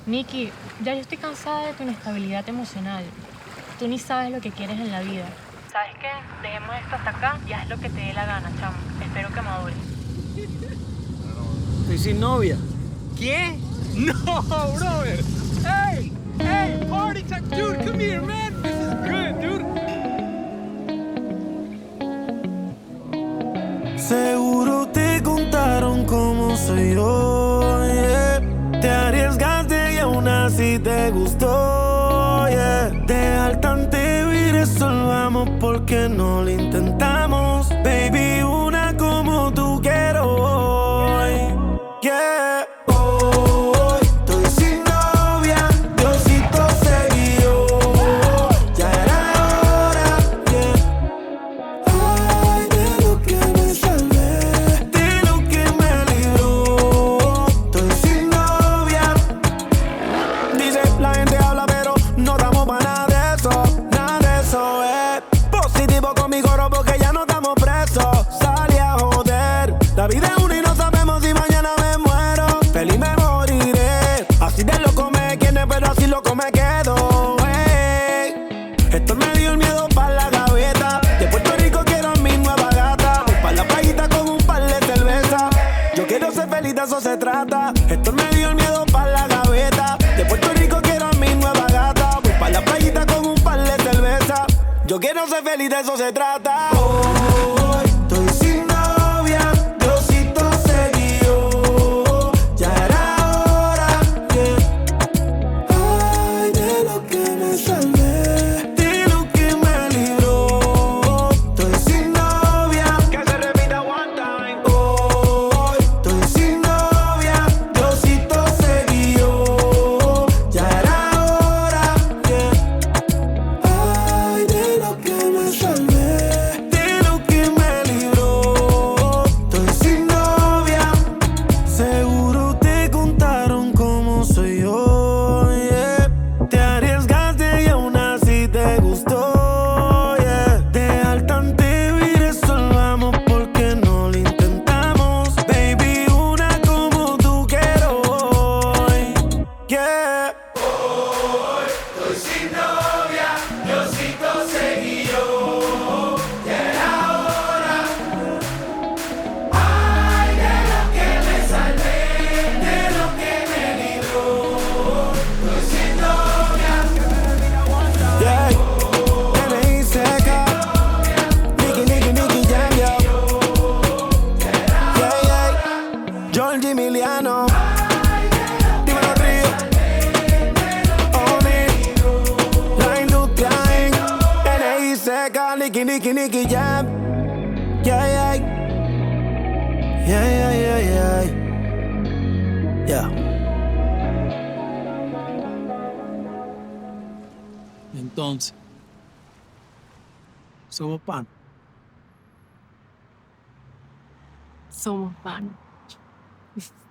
Nicky, ya yo estoy cansada de tu inestabilidad emocional. Tú ni sabes lo que quieres en la vida. ¿Sabes qué? Dejemos esto hasta acá y haz lo que te dé la gana, chamo. Espero que madures. Estoy sin novia. ¿Qué? No, brother. Hey, hey, party time. Dude, come here, man. This is good, dude. Seguro te contaron cómo soy yo, yeah. Te arriesgaste y aún así te gustó, yeah. Dejar te y resolvamos porque no lo intentamos. Baby, una como tú quiero hoy, yeah. Hoy estoy sin novia, Diosito se guió. Ya era hora, yeah. Ay, de lo que me salvé, de lo que me libró. Estoy sin novia. Dice, la gente habla pero no damos para nada de eso. Nada de eso es positivo con mi coro porque ya no estamos presos. Salí a joder, la vida es una y no sabemos si mañana me muero. Feliz me moriré, así de loco me quiere pero así loco me quedo, hey. Esto me dio el miedo para la gaveta. De Puerto Rico quiero mi nueva gata. Voy pa' la playita con un par de cerveza. Yo quiero ser feliz, de eso se trata. Esto me dio el miedo para la gaveta. De Puerto Rico quiero mi nueva gata. Voy pa' la playita con un par de cerveza. Yo quiero ser feliz, de eso se trata. Hoy estoy sin novia, Diosito se guió. Ya era hora, yeah. Ay, de lo que me salvé, de lo que me libró. Estoy sin novia, que se repita one time. Hoy estoy sin novia, Diosito se guió. Ya era hora, yeah. Ay, de lo que me salvé, de lo que me libró. Estoy sin novia. Seguro te contaron cómo soy yo, yeah. Te arriesgaste y aún así te gustó, yeah. Dejar y resolvamos porque no lo intentamos. Baby, una como tú quiero hoy, yeah. Estoy sin novia, Diosito se guió. Ya era hora. Ay, de lo que me salvé, de lo que me libró. Estoy sin novia. Yeah. NI seca. Nicky Jam, yo. Yeah, yeah. Georgie Emiliano. Dímelo, Río. Oni. La industria Inc. NI seca. Nicky Jam. Yeah, yeah. Yeah. Yeah. Entonces, somos pan. Somos pan.